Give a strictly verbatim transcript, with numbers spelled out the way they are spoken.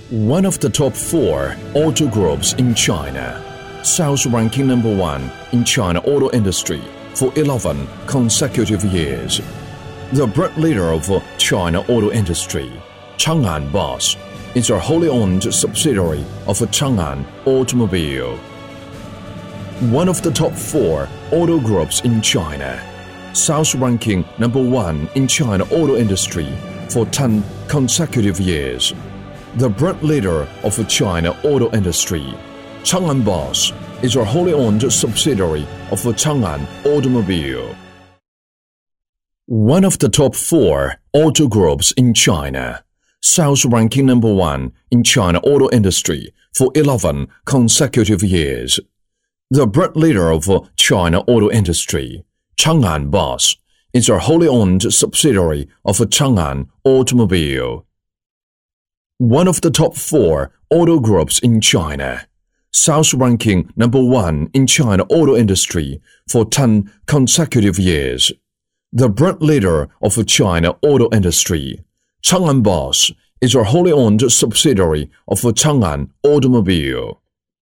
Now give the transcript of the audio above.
One of the top four auto groups in China, sales ranking number one in China auto industry for eleven consecutive years. The brand leader of China auto industry, Chang'an Bus, is a wholly owned subsidiary of Chang'an Automobile. One of the top four auto groups in China, sales ranking number one in China auto industry for ten consecutive years. The brand leader of China auto industry, Chang'an Bus, is a wholly owned subsidiary of Chang'an Automobile. One of the top four auto groups in China, sales ranking number one in China auto industry for eleven consecutive years. The brand leader of China auto industry, Chang'an Bus, is a wholly owned subsidiary of Chang'an Automobile. One of the top four auto groups in China, sales ranking number one in China auto industry for ten consecutive years. The brand leader of China auto industry, Chang'an Bus, is a wholly owned subsidiary of Chang'an Automobile.